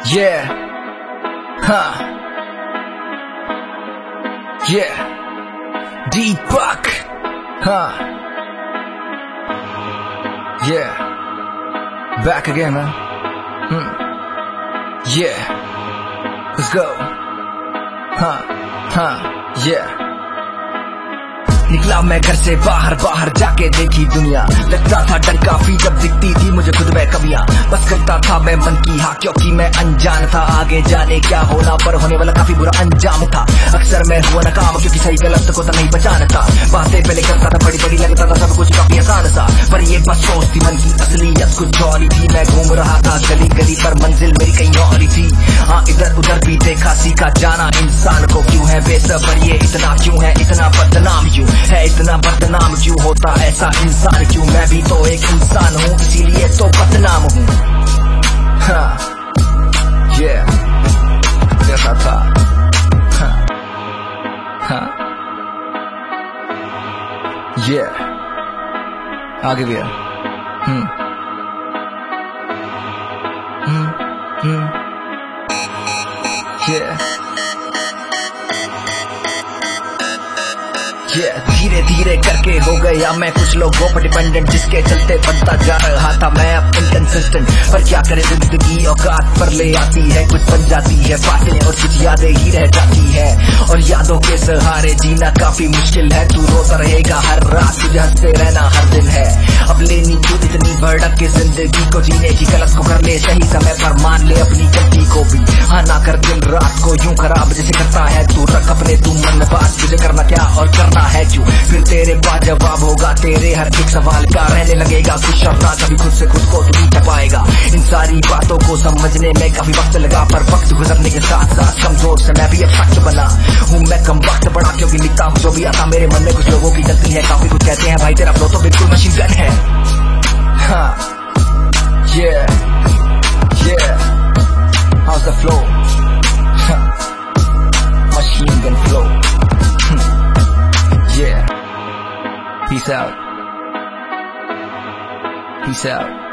Yeah. Huh. Yeah. Deepak. Huh. Yeah. Back again, man. Yeah. Let's go. Yeah. निकला मैं घर से बाहर बाहर जाके देखी दुनिया। लगता था डर काफी जब दिखती थी मुझे खुद में कमियां। बस करता था मैं मन की हाँ, क्योंकि मैं अनजान था आगे जाने क्या होना, पर होने वाला काफी बुरा अंजाम था। अक्सर मैं हुआ नाकाम क्योंकि सही गलत को तो नहीं पहचाना था। बातें पहले करता था बड़ी बड़ी, लगता था सब कुछ काफी आसान सा, पर ये बस सोच थी मन की, असलियत कुछ और ही थी। मैं घूम रहा था गली गली पर मंजिल मेरी कहीं और ही थी। हाँ, इधर उधर भी देखा सीखा जाना इंसान को क्यों है बेसब्र, ये इतना क्यों है, इतना बदनाम क्यों है, इतना बदनाम क्यों होता ऐसा इंसान क्यों। मैं भी तो एक इंसान हूँ इसीलिए तो बदनाम हूँ। हाँ, yeah, जैसा था। हाँ, yeah, आगे भी है। Yeah. धीरे धीरे करके हो गया मैं कुछ लोगों पर डिपेंडेंट, जिसके चलते बनता जा रहा था मैं अब इनकंसिस्टेंट। पर क्या करे जिंदगी औकात पर ले आती है, कुछ बन जाती है बातें और कुछ यादें ही रह जाती है। और यादों के सहारे जीना काफी मुश्किल है, तू रोता रहेगा हर रात, तुझे हंसते रहना हर दिन है। अब लेनी क्यों इतनी भड़क के जिंदगी को, जीने की गलत को कर ले सही समय पर, मान ले अपनी गलती को भी। हाँ, ना कर दिन रात को यूं खराब जैसे करता है तू, रख अपने तू मन बात, तुझे करना क्या और करना है क्यों। फिर तेरे पास जवाब होगा तेरे हर एक सवाल का, रहने लगेगा कुछ अपना, कभी खुद से खुद को तू नहीं छपाएगा। इन सारी बातों को समझने में काफी वक्त लगा, पर वक्त गुजरने के साथ साथ कमजोर से मैं भी अब सख्त बना हूँ। मैं कम वक्त बड़ा क्योंकि लिखता हूँ जो भी आता मेरे मन में। कुछ लोगों की गलती है, काफी कुछ कहते हैं भाई तेरा फ्लो तो बिल्कुल मशीन गन है। हाँ, yeah, yeah, how's the flow? Machine gun flow. Yeah. Peace out. Peace out.